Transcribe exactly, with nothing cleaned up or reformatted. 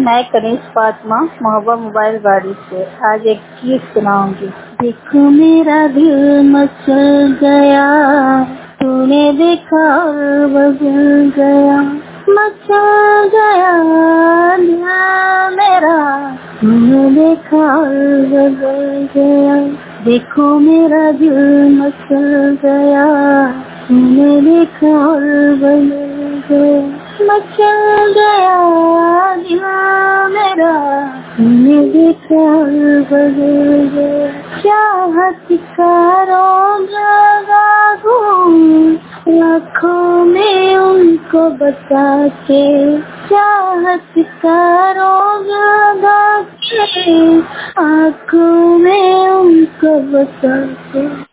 मैं कनीज फातिमा मोहब्बत मोबाइल गाड़ी से आज एक गीत सुनाऊंगी। देखो मेरा दिल मचल गया, तूने देखा और बदल गया, मचल गया दिल मेरा, तूने देखा और बदल गया। देखो मेरा दिल मचल गया, तूने देखा और बदल गया, मचल गया दिल मेरा, तूने देखा और बदल गया। चाहत का रोग लगा दूं आँखों में उनको बता के, चाहत का रोग लगा के आँखों में उनको बता के।